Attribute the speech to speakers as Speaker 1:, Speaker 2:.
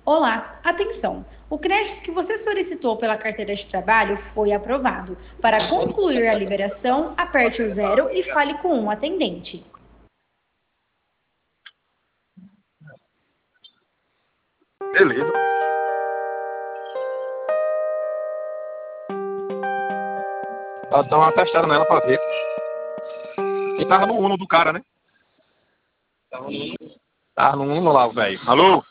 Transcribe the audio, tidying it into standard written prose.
Speaker 1: Olá, atenção! O crédito que você solicitou pela carteira de trabalho foi aprovado. Para concluir a liberação, aperte o zero e fale com um atendente.
Speaker 2: Beleza. Ela dá uma testada nela pra ver. E tava no Uno do cara, né? Tava no Uno lá, velho. Alô?